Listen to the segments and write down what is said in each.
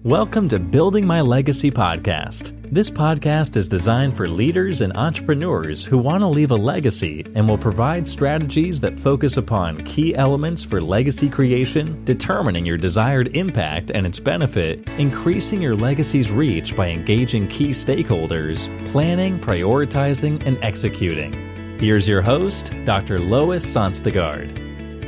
Welcome to Building My Legacy podcast. This podcast is designed for leaders and entrepreneurs who want to leave a legacy and will provide strategies that focus upon key elements for legacy creation, determining your desired impact and its benefit, increasing your legacy's reach by engaging key stakeholders, planning, prioritizing, and executing. Here's your host, Dr. Lois Sonstegard.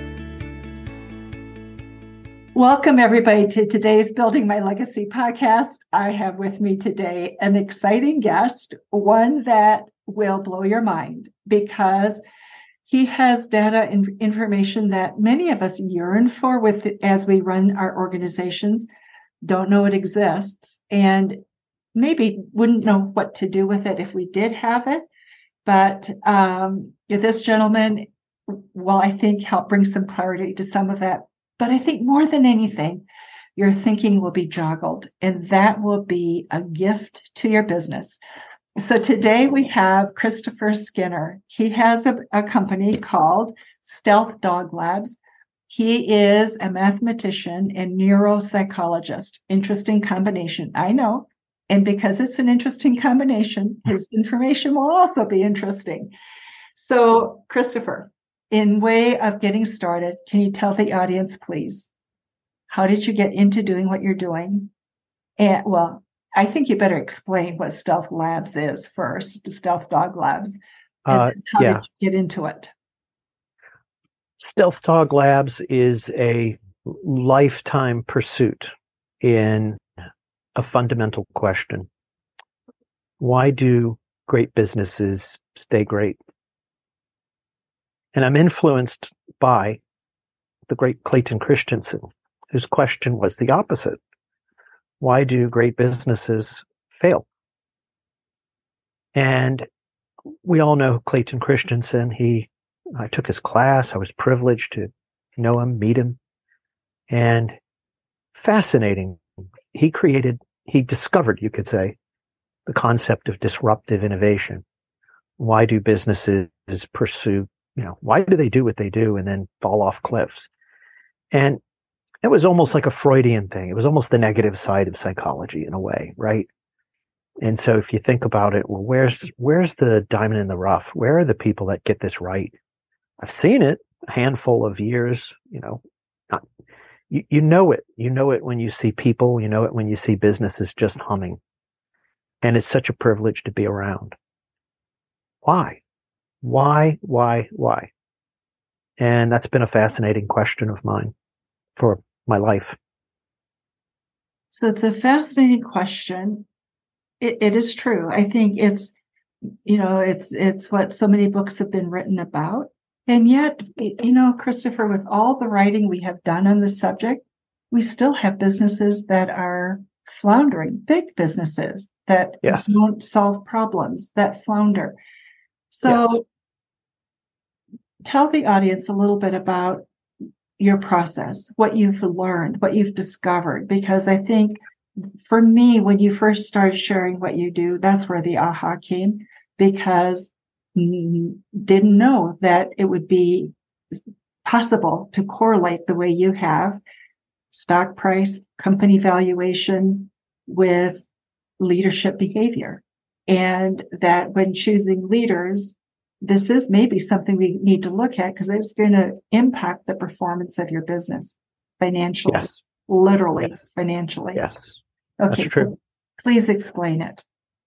Welcome, everybody, to today's Building My Legacy podcast. I have with me today an exciting guest, one that will blow your mind because he has data and information that many of us yearn for as we run our organizations, don't know it exists, and maybe wouldn't know what to do with it if we did have it. But this gentleman will, I think, help bring some clarity to some of that. But I think more than anything, your thinking will be joggled, and that will be a gift to your business. So today we have Christopher Skinner. He has a company called Stealth Dog Labs. He is a mathematician and neuropsychologist. Interesting combination, I know. And because it's an interesting combination, his information will also be interesting. So, Christopher, in way of getting started, can you tell the audience, please, how did you get into doing what you're doing? And well, I think you better explain what Stealth Labs is first, Stealth Dog Labs. And how did you get into it? Stealth Dog Labs is a lifetime pursuit in a fundamental question. Why do great businesses stay great? And I'm influenced by the great Clayton Christensen, whose question was the opposite. Why do great businesses fail? And we all know Clayton Christensen. I took his class. I was privileged to know him, meet him. And fascinating. He discovered, you could say, the concept of disruptive innovation. Why do businesses pursue why do they do what they do and then fall off cliffs? And it was almost like a Freudian thing. It was almost the negative side of psychology in a way, right? And so if you think about it, well, where's the diamond in the rough? Where are the people that get this right? I've seen it a handful of years, you know it. You know it when you see people, you know it when you see businesses just humming. And it's such a privilege to be around. Why? Why? And that's been a fascinating question of mine for my life. So it's a fascinating question. It is true. I think it's what so many books have been written about. And yet, Christopher, with all the writing we have done on the subject, we still have businesses that are floundering, big businesses that don't solve problems, that flounder. So tell the audience a little bit about your process, what you've learned, what you've discovered, because I think for me, when you first started sharing what you do, that's where the aha came, because you didn't know that it would be possible to correlate the way you have stock price, company valuation with leadership behavior. And that when choosing leaders, this is maybe something we need to look at because it's going to impact the performance of your business financially, literally financially. Yes. Okay. That's true. Please explain it.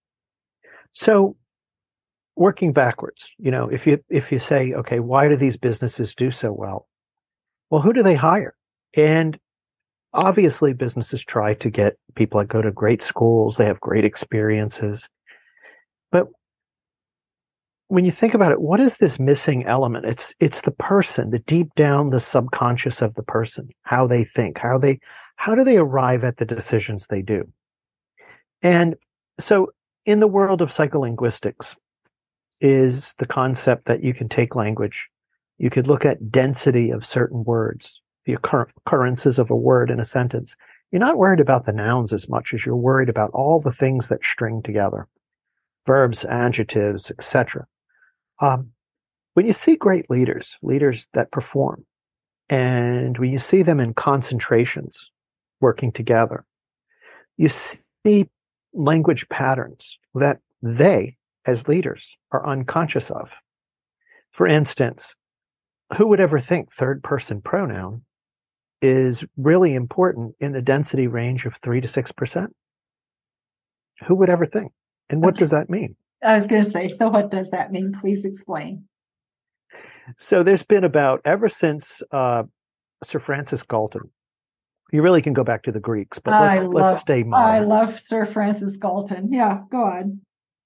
So working backwards, if you say, okay, why do these businesses do so well? Well, who do they hire? And obviously businesses try to get people that go to great schools. They have great experiences. But when you think about it, what is this missing element? It's the person, the deep down, the subconscious of the person, how they think, how do they arrive at the decisions they do? And so in the world of psycholinguistics is the concept that you can take language, you could look at density of certain words, the occurrences of a word in a sentence. You're not worried about the nouns as much as you're worried about all the things that string together. Verbs, adjectives, etc. When you see great leaders that perform, and when you see them in concentrations working together, You see language patterns that they, as leaders, are unconscious of. For instance, who would ever think third person pronoun is really important in the density range of 3 to 6%? Who would ever think? And what does that mean? I was going to say, so what does that mean? Please explain. So there's been ever since Sir Francis Galton. You really can go back to the Greeks, but let's stay modern. I love Sir Francis Galton. Yeah, go on.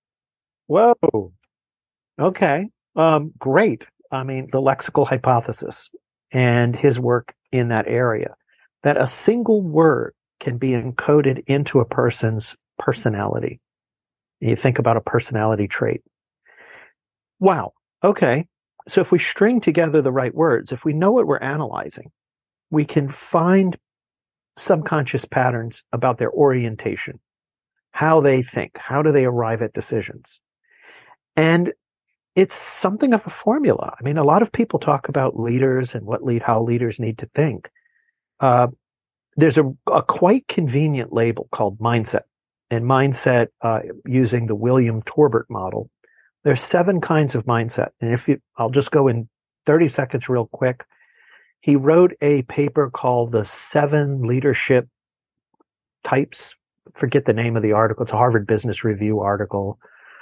Whoa. Okay. Great. I mean, the lexical hypothesis and his work in that area, that a single word can be encoded into a person's personality. You think about a personality trait. Wow. Okay. So if we string together the right words, if we know what we're analyzing, we can find subconscious patterns about their orientation, how they think, how do they arrive at decisions. And it's something of a formula. I mean, a lot of people talk about leaders and how leaders need to think. There's a quite convenient label called mindset. And mindset, using the William Torbert model, there's 7 kinds of mindset. And I'll just go in 30 seconds real quick. He wrote a paper called The 7 Leadership Types. Forget the name of the article. It's a Harvard Business Review article.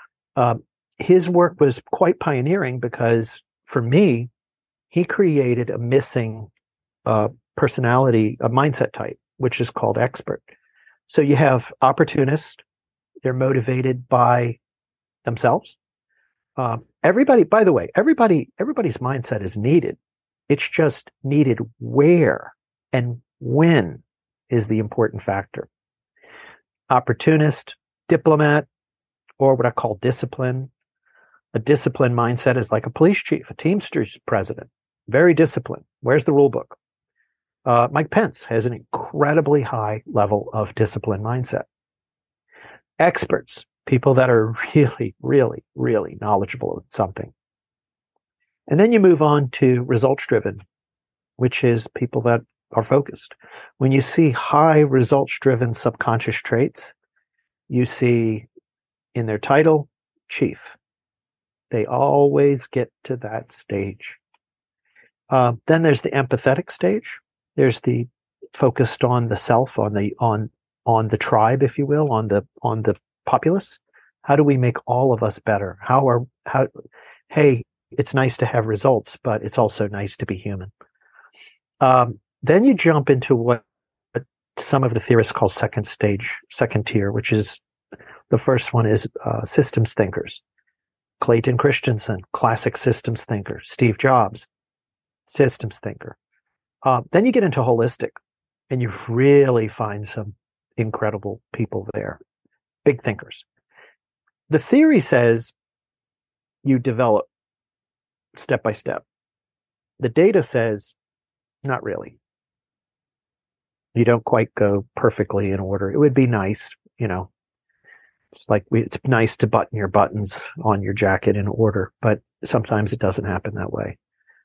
His work was quite pioneering because, for me, he created a missing personality, a mindset type, which is called expert. So you have opportunist. They're motivated by themselves. Everybody, by the way, everybody's mindset is needed. It's just needed where and when is the important factor. Opportunist, diplomat, or what I call discipline. A disciplined mindset is like a police chief, a Teamsters president, very disciplined. Where's the rule book? Mike Pence has an incredibly high level of discipline mindset. Experts, people that are really, really, really knowledgeable at something. And then you move on to results-driven, which is people that are focused. When you see high results-driven subconscious traits, you see in their title, chief. They always get to that stage. Then there's the empathetic stage. There's the focused on the self, on the tribe, if you will, on the populace. How do we make all of us better? Hey, it's nice to have results, but it's also nice to be human. Then you jump into what some of the theorists call second tier, which is the first one is systems thinkers. Clayton Christensen, classic systems thinker. Steve Jobs, systems thinker. Then you get into holistic, and you really find some incredible people there, big thinkers. The theory says you develop step by step. The data says not really. You don't quite go perfectly in order. It would be nice, it's like it's nice to button your buttons on your jacket in order, but sometimes it doesn't happen that way.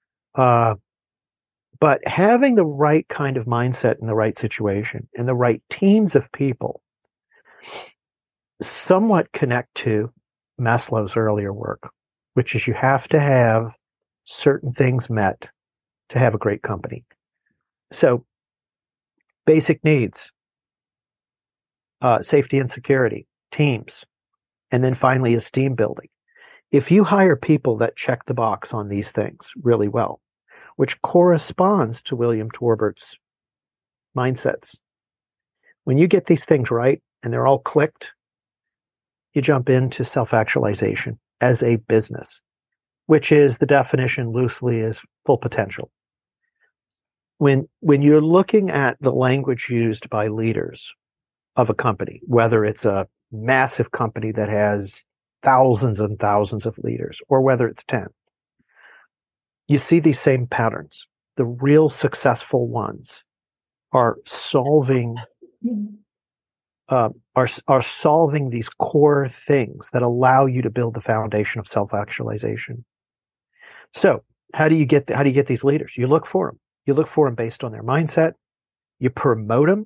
But having the right kind of mindset in the right situation and the right teams of people somewhat connect to Maslow's earlier work, which is you have to have certain things met to have a great company. So basic needs, safety and security, teams, and then finally esteem building. If you hire people that check the box on these things really well, which corresponds to William Torbert's mindsets, when you get these things right and they're all clicked, you jump into self-actualization as a business, which is the definition loosely is full potential. When you're looking at the language used by leaders of a company, whether it's a massive company that has thousands and thousands of leaders, or whether it's 10, you see these same patterns. The real successful ones are solving solving these core things that allow you to build the foundation of self-actualization. So how do you get these leaders? You look for them. You look for them based on their mindset. You promote them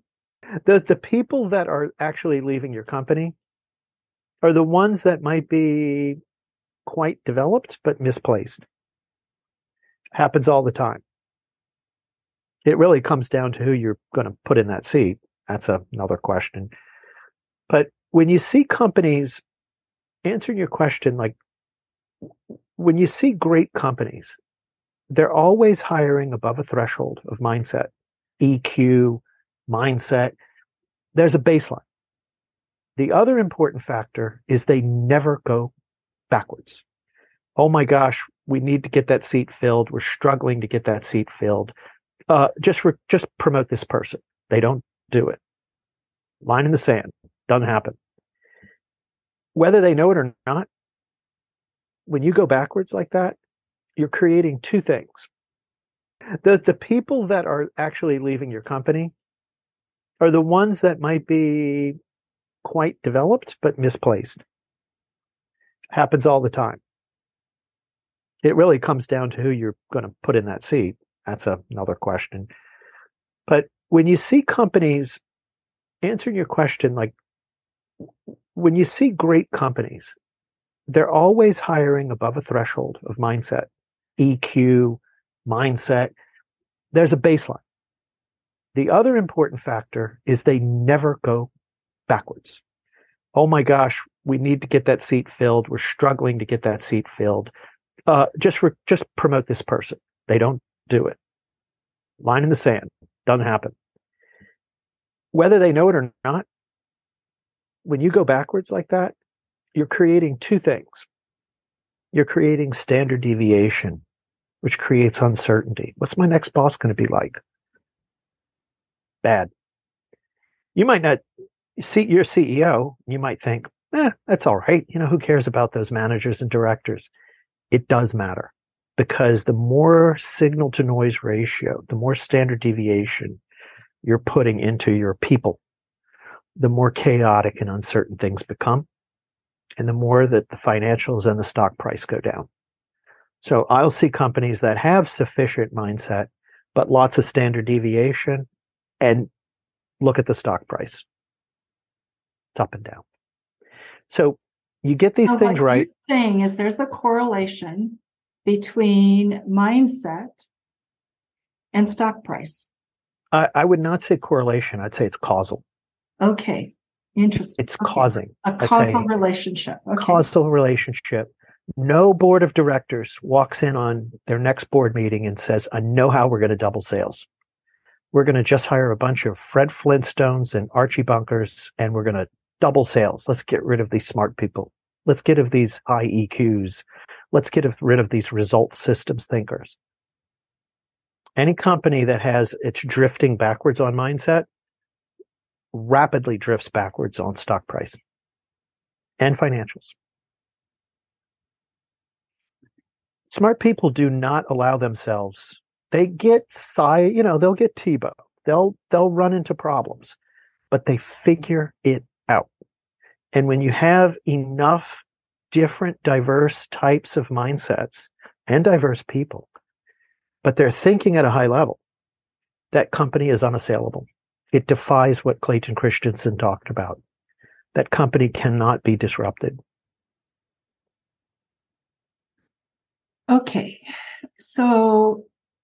The people that are actually leaving your company are the ones that might be quite developed but misplaced. Happens all the time. It really comes down to who you're going to put in that seat. That's another question. But when you see companies, answering your question, like when you see great companies, they're always hiring above a threshold of mindset, EQ, mindset. There's a baseline. The other important factor is they never go backwards. Oh my gosh, we need to get that seat filled. We're struggling to get that seat filled. Just promote this person. They don't do it. Line in the sand. Doesn't happen. Whether they know it or not, when you go backwards like that, you're creating two things. The people that are actually leaving your company are the ones that might be quite developed but misplaced. Happens all the time. It really comes down to who you're going to put in that seat. That's another question. But when you see companies, answering your question, like when you see great companies, they're always hiring above a threshold of mindset, EQ, mindset. There's a baseline. The other important factor is they never go backwards. Oh my gosh, we need to get that seat filled. We're struggling to get that seat filled. Just promote this person. They don't do it. Line in the sand. Doesn't happen. Whether they know it or not, when you go backwards like that, you're creating two things. You're creating standard deviation, which creates uncertainty. What's my next boss going to be like? Bad. You might not see your CEO. You might think, that's all right. Who cares about those managers and directors? It does matter, because the more signal to noise ratio, the more standard deviation you're putting into your people, the more chaotic and uncertain things become, and the more that the financials and the stock price go down. So I'll see companies that have sufficient mindset, but lots of standard deviation, and look at the stock price. It's up and down. So you get these things right. What you're saying is there's a correlation between mindset and stock price. I would not say correlation. I'd say it's causal. Okay. Interesting. It's causing. A causal relationship. Okay. Causal relationship. No board of directors walks in on their next board meeting and says, I know how we're going to double sales. We're going to just hire a bunch of Fred Flintstones and Archie Bunkers, and we're going to double sales. Let's get rid of these smart people. Let's get rid of these high EQs. Let's get rid of these result systems thinkers. Any company that has its drifting backwards on mindset rapidly drifts backwards on stock price and financials. Smart people do not allow themselves. They get they'll get Tebow. They'll run into problems, but they figure it out. And when you have enough different, diverse types of mindsets and diverse people, but they're thinking at a high level, that company is unassailable. It defies what Clayton Christensen talked about. That company cannot be disrupted. Okay. So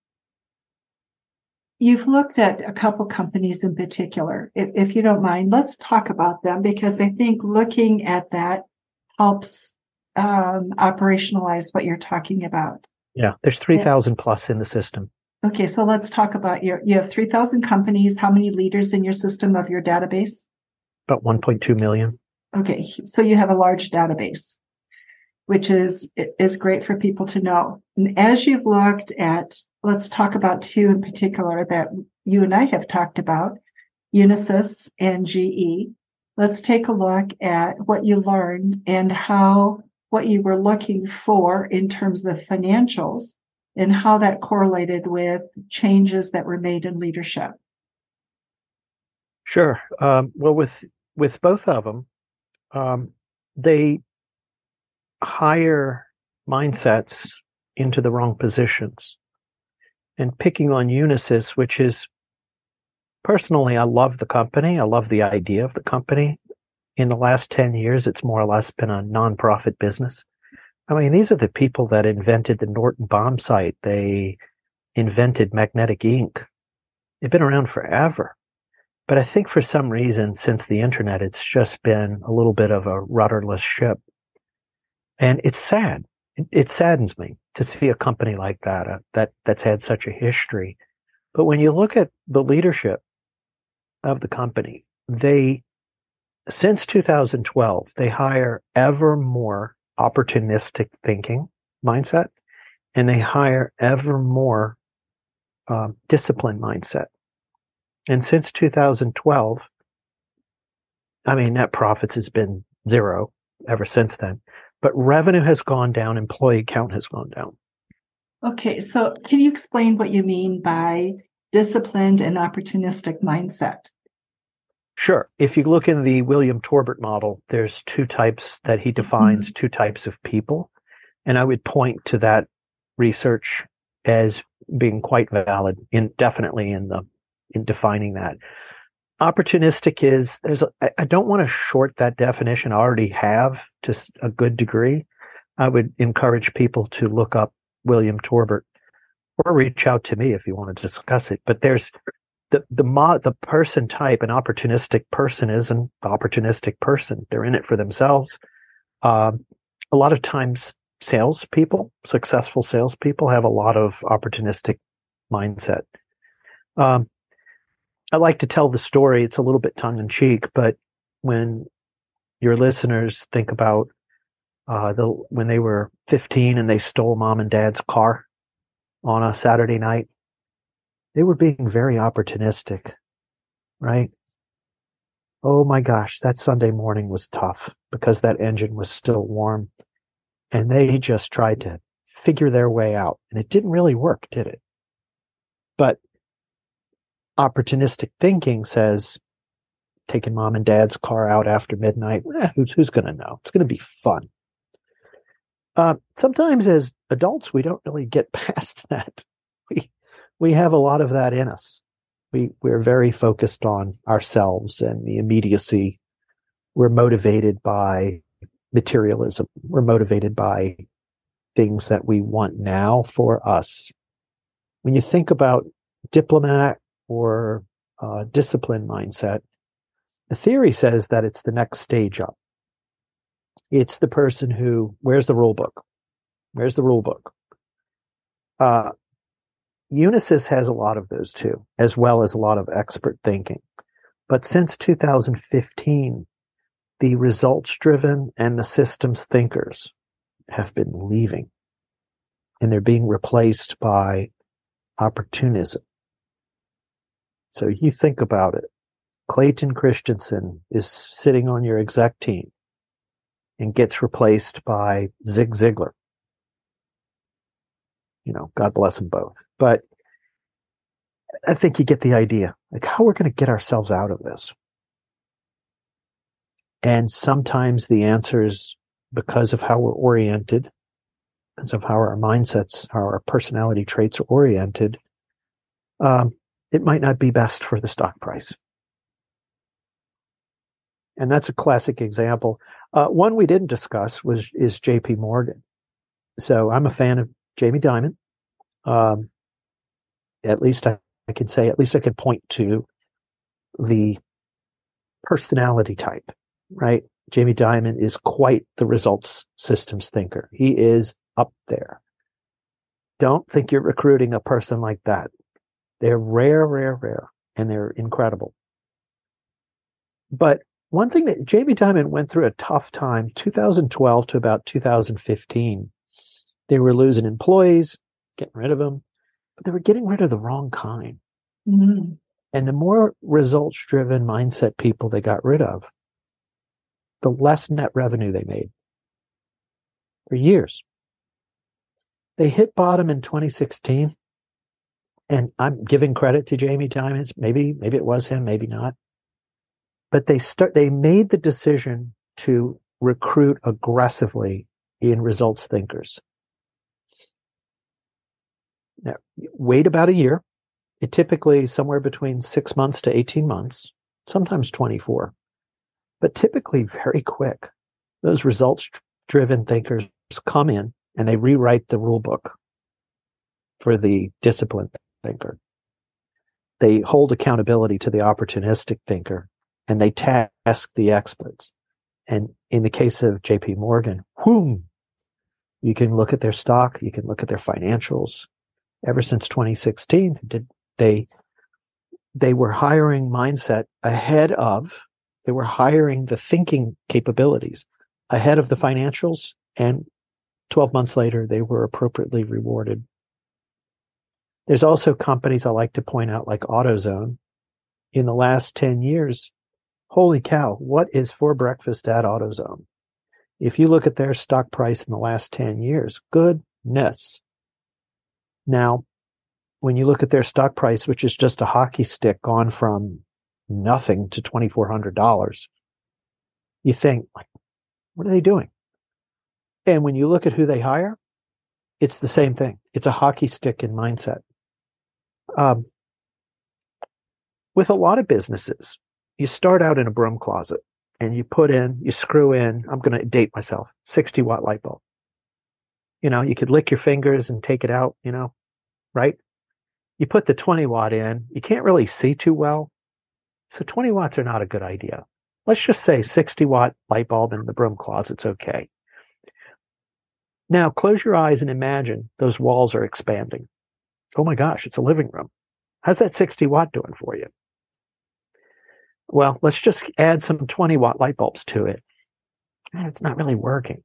you've looked at a couple companies in particular. If you don't mind, let's talk about them, because I think looking at that helps operationalize what you're talking about. Yeah, there's 3,000 plus in the system. Okay, so let's talk about you have 3,000 companies. How many leaders in your system of your database? About 1.2 million. Okay, so you have a large database, which is great for people to know. And as you've looked at, let's talk about two in particular that you and I have talked about, Unisys and GE. Let's take a look at what you learned and what you were looking for in terms of financials and how that correlated with changes that were made in leadership. Sure. Well, with both of them, they hire mindsets into the wrong positions. And picking on Unisys, which is Personally, I love the company. I love the idea of the company. In the last 10 years, it's more or less been a nonprofit business. I mean, these are the people that invented the Norton bomb sight. They invented magnetic ink. They've been around forever. But I think for some reason, since the internet, it's just been a little bit of a rudderless ship. And it's sad. It saddens me to see a company like that's had such a history. But when you look at the leadership of the company, since 2012, they hire ever more opportunistic thinking mindset, and they hire ever more discipline mindset. And since 2012, I mean, net profits has been zero ever since then, but revenue has gone down, employee count has gone down. Okay, so can you explain what you mean by disciplined and opportunistic mindset? Sure. If you look in the William Torbert model, there's two types that he defines, two types of people. And I would point to that research as being quite valid definitely in defining that. Opportunistic is, I don't want to short that definition. I already have to a good degree. I would encourage people to look up William Torbert or reach out to me if you want to discuss it. But there's the person type. An opportunistic person is an opportunistic person. They're in it for themselves. A lot of times successful salespeople have a lot of opportunistic mindset. I like to tell the story. It's a little bit tongue in cheek, but when your listeners think about when they were 15 and they stole mom and dad's car on a Saturday night, they were being very opportunistic, right? Oh my gosh, that Sunday morning was tough because that engine was still warm, and they just tried to figure their way out, and it didn't really work, did it? But opportunistic thinking says, taking mom and dad's car out after midnight, who's going to know? It's going to be fun. Sometimes as adults, we don't really get past that. We have a lot of that in us. We're very focused on ourselves and the immediacy. We're motivated by materialism. We're motivated by things that we want now for us. When you think about diplomat or discipline mindset, the theory says that it's the next stage up. It's the person who, where's the rule book? Where's the rule book? Unisys has a lot of those too, as well as a lot of expert thinking. But since 2015, the results-driven and the systems thinkers have been leaving, and they're being replaced by opportunism. So you think about it. Clayton Christensen is sitting on your exec team and gets replaced by Zig Ziglar. God bless them both. But I think you get the idea, like how we're going to get ourselves out of this. And sometimes the answers, because of how we're oriented, because of how our mindsets, how our personality traits are oriented, it might not be best for the stock price. And that's a classic example. One we didn't discuss is JP Morgan. So I'm a fan of Jamie Dimon. At least I could point to the personality type, right? Jamie Dimon is quite the results systems thinker. He is up there. Don't think you're recruiting a person like that. They're rare, and they're incredible. But one thing that Jamie Dimon went through a tough time, 2012 to about 2015. They were losing employees, getting rid of them, but they were getting rid of the wrong kind. Mm-hmm. And the more results-driven mindset people they got rid of, the less net revenue they made for years. They hit bottom in 2016, and I'm giving credit to Jamie Dimon. Maybe it was him, maybe not. But they made the decision to recruit aggressively in results thinkers. Now, wait about a year, It typically somewhere between 6 months to 18 months, sometimes 24, but typically very quick. Those results-driven thinkers come in and they rewrite the rule book for the disciplined thinker. They hold accountability to the opportunistic thinker, and they task the experts. And in the case of JP Morgan, whoom, you can look at their stock, you can look at their financials. Ever since 2016, they were hiring mindset ahead of, they were hiring the thinking capabilities ahead of the financials, and 12 months later, they were appropriately rewarded. There's also companies I like to point out, like AutoZone. In the last 10 years, holy cow, what is for breakfast at AutoZone? If you look at their stock price in the last 10 years, goodness. Now, when you look at their stock price, which is just a hockey stick gone from nothing to $2,400, you think, like, what are they doing? And when you look at who they hire, it's the same thing. It's a hockey stick in mindset. With a lot of businesses, you start out in a broom closet and you screw in, I'm going to date myself, 60-watt light bulb. You could lick your fingers and take it out, right? You put the 20-watt in, you can't really see too well. So 20 watts are not a good idea. Let's just say 60-watt light bulb in the broom closet's okay. Now, close your eyes and imagine those walls are expanding. Oh my gosh, it's a living room. How's that 60-watt doing for you? Well, let's just add some 20-watt light bulbs to it. It's not really working.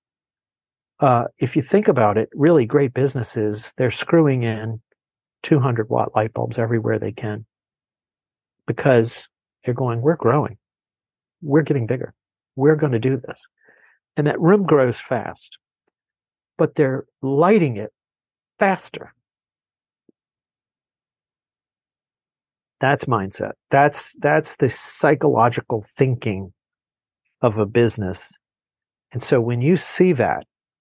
If you think about it, really great businesses, they're screwing in 200-watt light bulbs everywhere they can because they're going, we're growing. We're getting bigger. We're going to do this. And that room grows fast, but they're lighting it faster. That's mindset. That's the psychological thinking of a business. And so when you see that,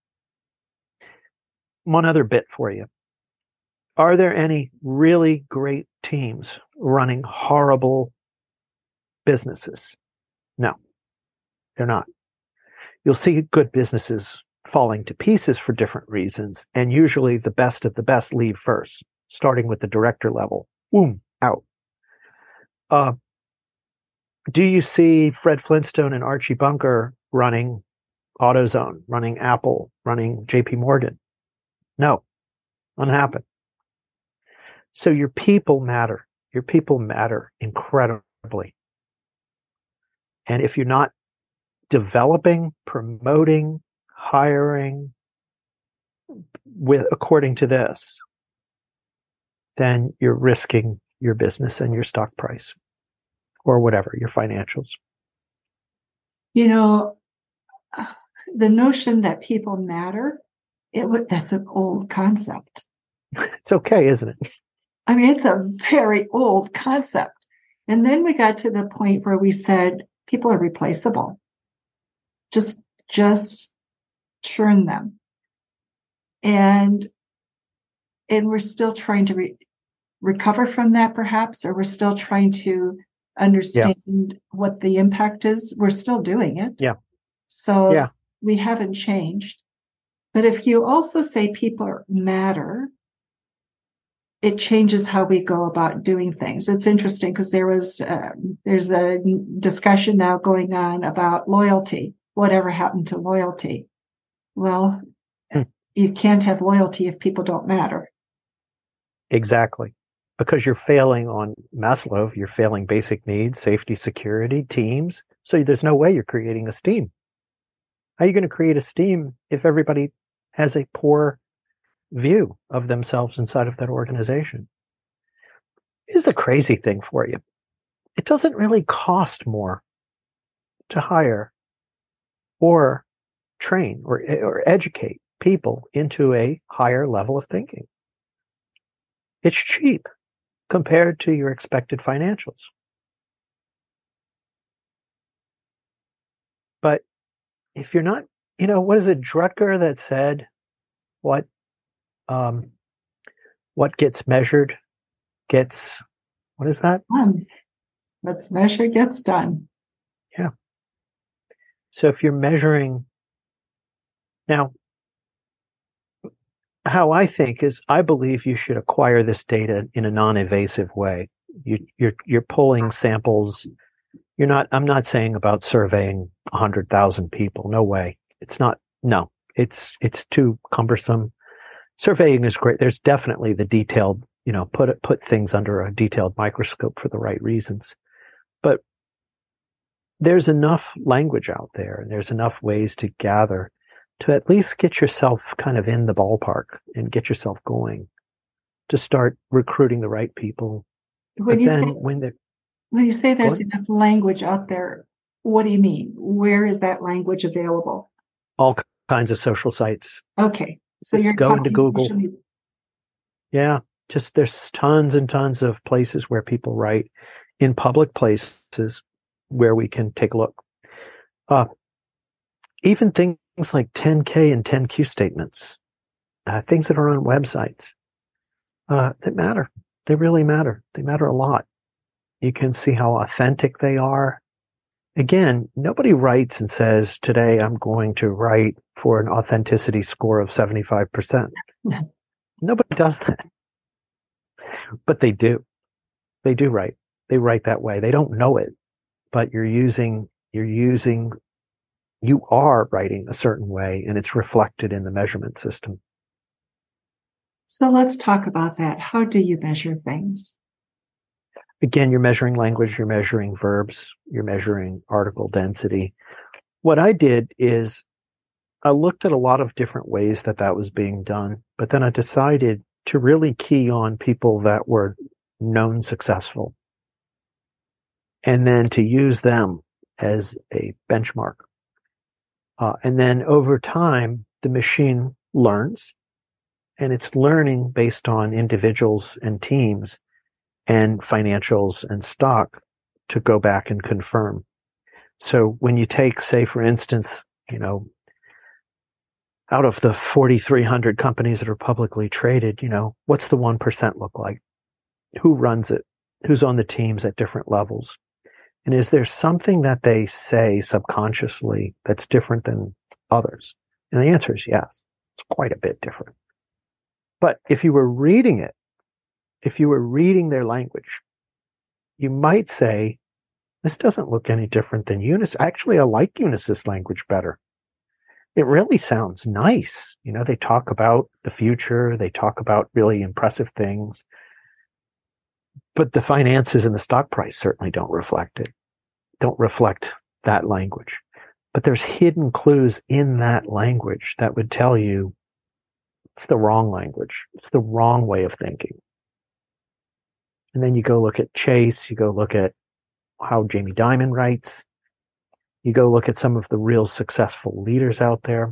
one other bit for you. Are there any really great teams running horrible businesses? No, they're not. You'll see good businesses falling to pieces for different reasons, and usually the best of the best leave first, starting with the director level. Boom, out. Do you see Fred Flintstone and Archie Bunker running AutoZone, running Apple, running JP Morgan? No, doesn't happen. So your people matter. Your people matter incredibly. And if you're not developing, promoting, hiring according to this, then you're risking your business and your stock price or whatever, your financials. The notion that people matter, that's an old concept. It's okay, isn't it? I mean, it's a very old concept. And then we got to the point where we said people are replaceable. Just churn them. And we're still trying to recover from that, perhaps, or we're still trying to understand what the impact is. We're still doing it. Yeah. So we haven't changed. But if you also say people matter, it changes how we go about doing things. It's interesting because there's a discussion now going on about loyalty. Whatever happened to loyalty? Well, you can't have loyalty if people don't matter. Exactly. Because you're failing on Maslow, you're failing basic needs, safety, security, teams. So there's no way you're creating esteem. How are you going to create esteem if everybody has a poor view of themselves inside of that organization? Here's the crazy thing for you. It doesn't really cost more to hire or train or educate people into a higher level of thinking. It's cheap compared to your expected financials. But if you're not, what is it, Drucker that said what gets measured gets, what is that? Let's measure gets done. Yeah. So if you're measuring, now, how I think is, I believe you should acquire this data in a non-invasive way. You're pulling samples. I'm not saying about surveying 100,000 people. No way. It's not. No, it's too cumbersome. Surveying is great. There's definitely the detailed, put things under a detailed microscope for the right reasons. But there's enough language out there, and there's enough ways to gather to at least get yourself kind of in the ballpark and get yourself going to start recruiting the right people. When you say there's enough language out there, what do you mean? Where is that language available? All kinds of social sites. Okay. So you're going to Google. Yeah. Just there's tons and tons of places where people write, in public places where we can take a look. Even things like 10K and 10Q statements, things that are on websites, that matter. They really matter. They matter a lot. You can see how authentic they are. Again, nobody writes and says, today I'm going to write for an authenticity score of 75%. Nobody does that. But they do. They do write. They write that way. They don't know it, but you are writing a certain way, and it's reflected in the measurement system. So let's talk about that. How do you measure things? Again, you're measuring language, you're measuring verbs, you're measuring article density. What I did is I looked at a lot of different ways that was being done, but then I decided to really key on people that were known successful, and then to use them as a benchmark. And then over time, the machine learns, and it's learning based on individuals and teams and financials and stock to go back and confirm. So when you take, say, for instance, out of the 4,300 companies that are publicly traded, what's the 1% look like? Who runs it? Who's on the teams at different levels? And is there something that they say subconsciously that's different than others? And the answer is yes. It's quite a bit different. But if you were reading it, if you were reading their language, you might say, this doesn't look any different than Unisys. Actually, I like Unisys language better. It really sounds nice. They talk about the future. They talk about really impressive things. But the finances and the stock price certainly don't reflect it, don't reflect that language. But there's hidden clues in that language that would tell you it's the wrong language. It's the wrong way of thinking. And then you go look at Chase, you go look at how Jamie Dimon writes, you go look at some of the real successful leaders out there.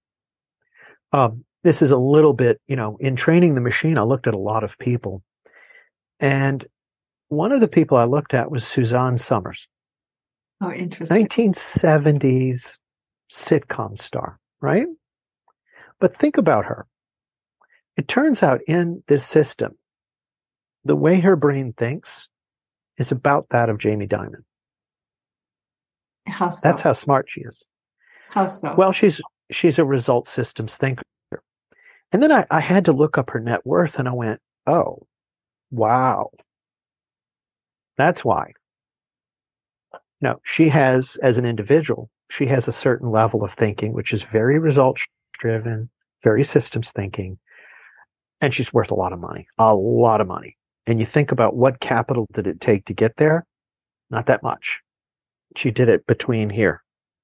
This is a little bit, in training the machine, I looked at a lot of people. And one of the people I looked at was Suzanne Summers. Oh, interesting. 1970s sitcom star, right? But think about her. It turns out in this system, the way her brain thinks is about that of Jamie Dimon. How so? That's how smart she is. How so? Well, she's a result systems thinker. And then I had to look up her net worth, and I went, oh, wow. That's why. No, she has, as an individual, she has a certain level of thinking, which is very results driven, very systems thinking. And she's worth a lot of money. And you think about what capital did it take to get there? Not that much. She did it between here.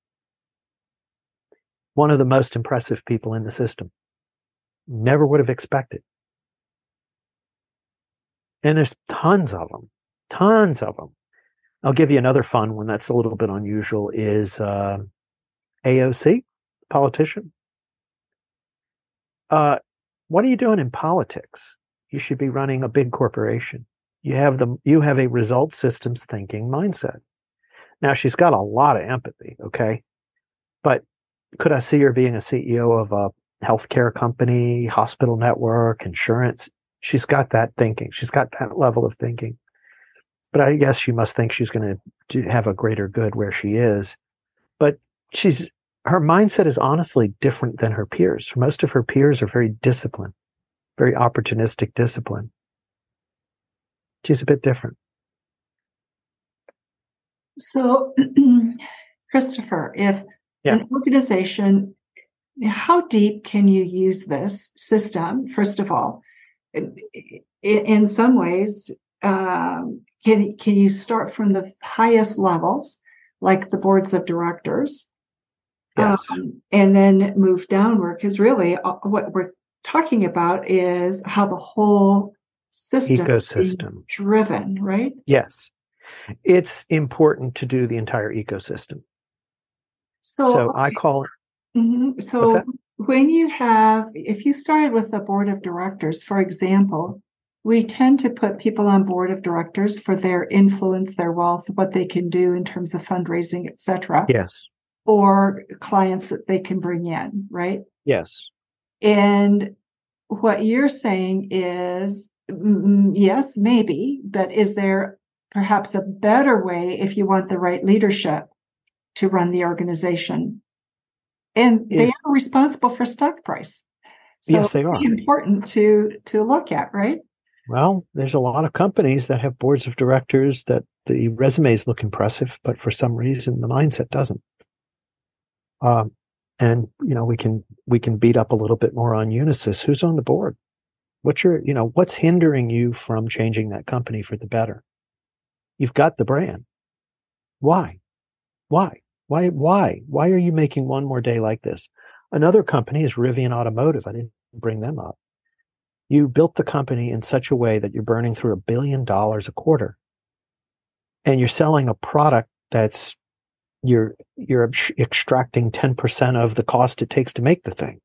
One of the most impressive people in the system. Never would have expected. And there's tons of them. I'll give you another fun one that's a little bit unusual is AOC, politician. What are you doing in politics? You should be running a big corporation. You have a result systems thinking mindset. Now, she's got a lot of empathy, okay? But could I see her being a CEO of a healthcare company, hospital network, insurance? She's got that thinking. She's got that level of thinking. But I guess she must think she's going to have a greater good where she is. But her mindset is honestly different than her peers. Most of her peers are very disciplined, very opportunistic discipline. She's a bit different. So, Christopher, if an organization, how deep can you use this system? First of all, in some ways, can you start from the highest levels, like the boards of directors, yes, and then move downward? Because really, what we're talking about is how the whole system is being driven, right? Yes. It's important to do the entire ecosystem. So I call it. Mm-hmm. So if you started with a board of directors, for example, we tend to put people on board of directors for their influence, their wealth, what they can do in terms of fundraising, et cetera. Yes. Or clients that they can bring in, right? Yes. And what you're saying is, yes, maybe, but is there perhaps a better way if you want the right leadership to run the organization? And they are responsible for stock price. So yes, they are. It's important to look at, right? Well, there's a lot of companies that have boards of directors that the resumes look impressive, but for some reason the mindset doesn't. And we can beat up a little bit more on Unisys. Who's on the board? What's hindering you from changing that company for the better? You've got the brand. Why? Why are you making one more day like this? Another company is Rivian Automotive. I didn't bring them up. You built the company in such a way that you're burning through $1 billion a quarter, and you're selling a product that's you're extracting 10% of the cost it takes to make the thing.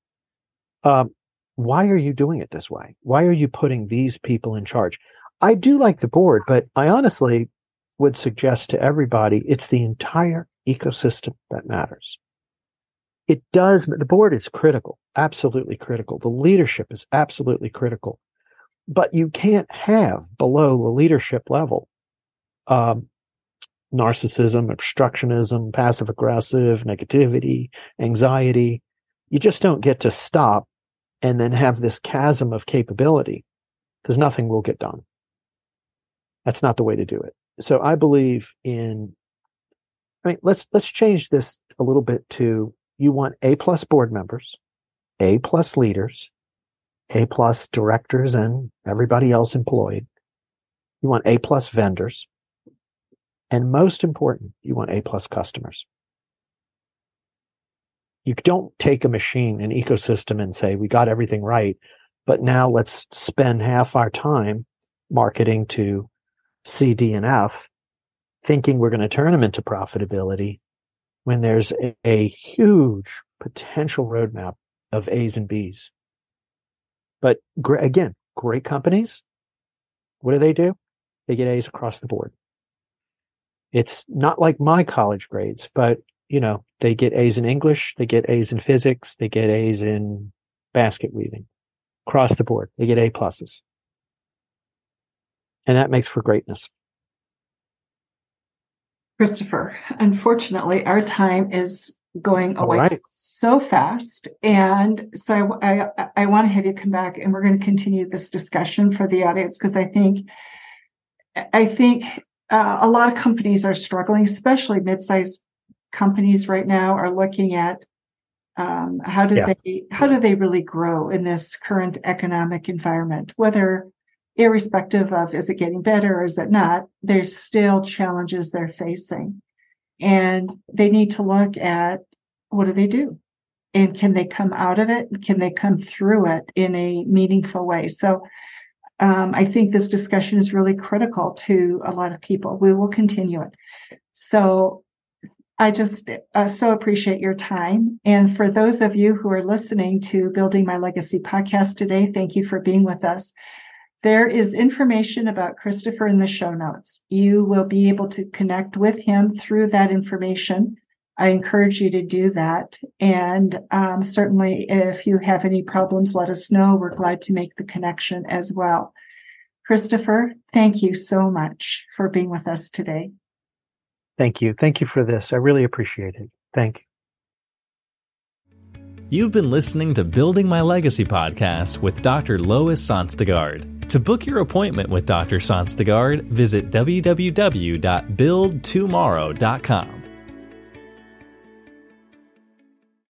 Why are you doing it this way? Why are you putting these people in charge? I do like the board, but I honestly would suggest to everybody it's the entire ecosystem that matters. It does. The board is critical, absolutely critical. The leadership is absolutely critical, but you can't have below the leadership level narcissism, obstructionism, passive aggressive, negativity, anxiety. You just don't get to stop and then have this chasm of capability, because nothing will get done. That's not the way to do it. So I believe let's change this a little bit to, you want A+ board members, A+ leaders, A+ directors and everybody else employed. You want A+ vendors. And most important, you want A+ customers. You don't take a machine, an ecosystem, and say, we got everything right, but now let's spend half our time marketing to C, D, and F, thinking we're going to turn them into profitability, when there's a huge potential roadmap of A's and B's. But again, great companies, what do? They get A's across the board. It's not like my college grades, but they get A's in English, they get A's in physics, they get A's in basket weaving. Across the board, they get A+. And that makes for greatness. Christopher, unfortunately, our time is going away so fast. And so I want to have you come back, and we're going to continue this discussion for the audience, because I think a lot of companies are struggling, especially mid-sized companies right now are looking at how do they really grow in this current economic environment, whether irrespective of is it getting better or is it not, there's still challenges they're facing. And they need to look at, what do they do? And can they come out of it? Can they come through it in a meaningful way? So I think this discussion is really critical to a lot of people. We will continue it. So I just so appreciate your time. And for those of you who are listening to Building My Legacy podcast today, thank you for being with us. There is information about Christopher in the show notes. You will be able to connect with him through that information. I encourage you to do that. And certainly, if you have any problems, let us know. We're glad to make the connection as well. Christopher, thank you so much for being with us today. Thank you. Thank you for this. I really appreciate it. Thank you. You've been listening to Building My Legacy podcast with Dr. Lois Sonstegard. To book your appointment with Dr. Sonstegard, visit www.buildtomorrow.com.